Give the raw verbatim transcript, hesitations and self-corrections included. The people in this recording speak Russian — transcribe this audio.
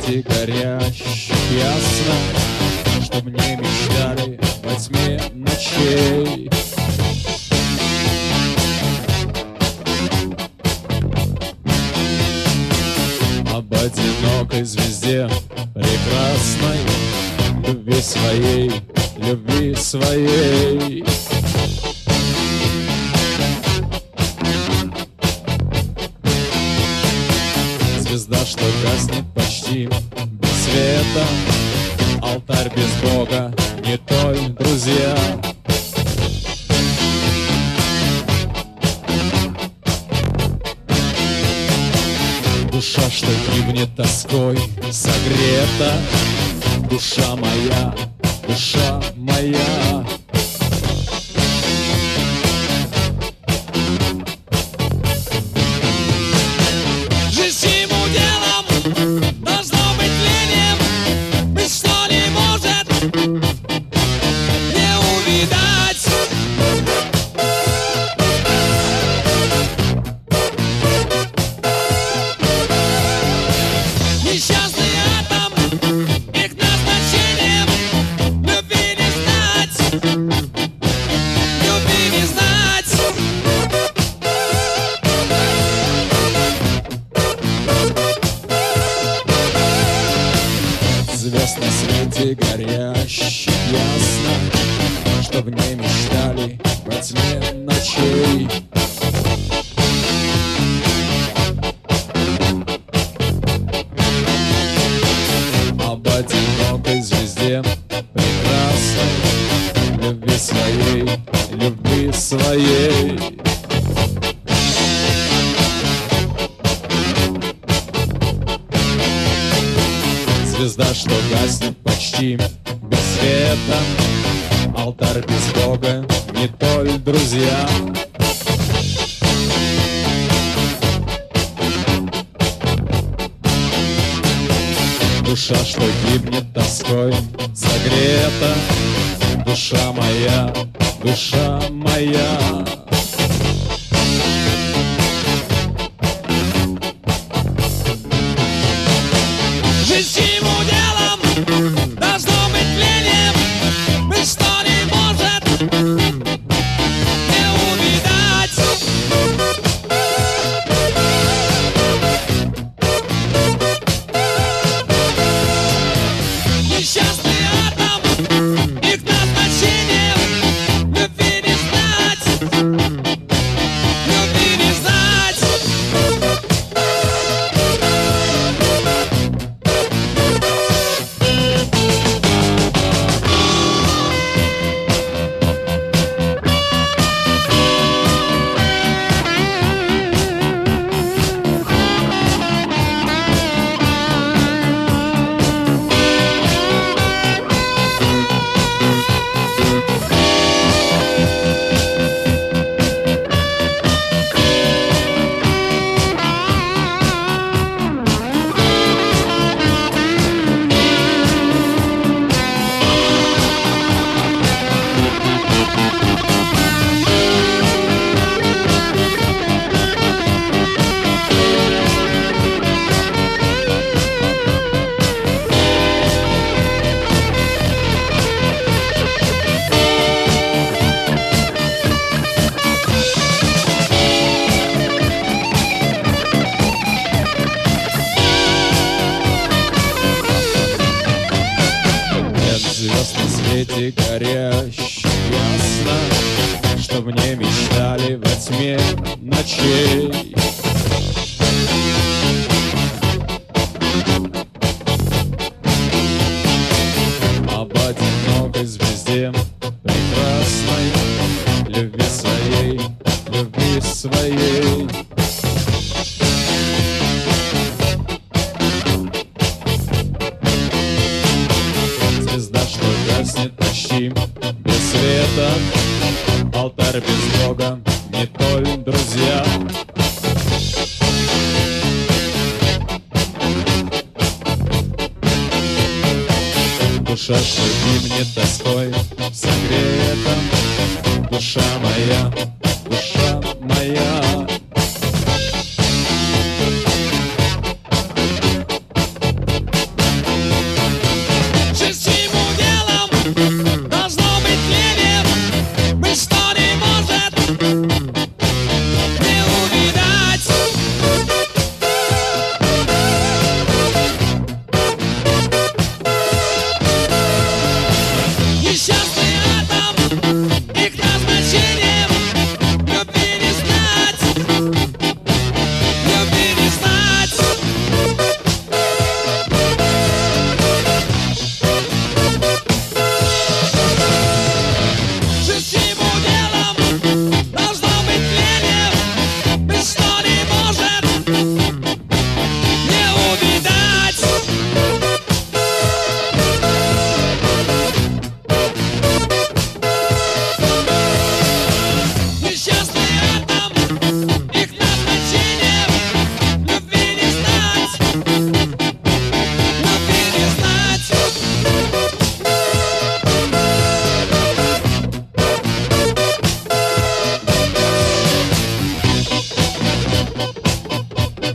свете горящих ясно, чтоб не мечтали во тьме ночей. Об одинокой звезде прекрасной, любви своей, любви своей. Звезда, что гаснет почти без света, алтарь без Бога, не той, друзья. Душа, что гибнет тоской, согрета. Душа моя, душа моя. Жизнь всему делом должно быть лением, быть что не может не увидать. Несчастный атом, их назначением любви не знать, любви не знать. Звезд на свете горящих ясно, что в ней мечтали во тьме ночей. Об одинокой звезде прекрасной, любви своей, любви своей. Звезда, что гаснет почти без света, алтарь без Бога, не толь, друзья. Душа, что гибнет тоской, согрета. Душа моя, душа моя. Жизнь всему делом должно быть лением, быть что не может не увидать. Несчастный атом, их назначением любви не знать, любви не знать. Звезд на свете горящих ясно, что в ней мечтали во тьме ночей. Об одинокой звезде прекрасной, любви своей, любви своей. Звезда, что гаснет почти без света, алтарь без Бога, не толь, друзья. Душа, что гибнет тоской, согрета. Душа моя,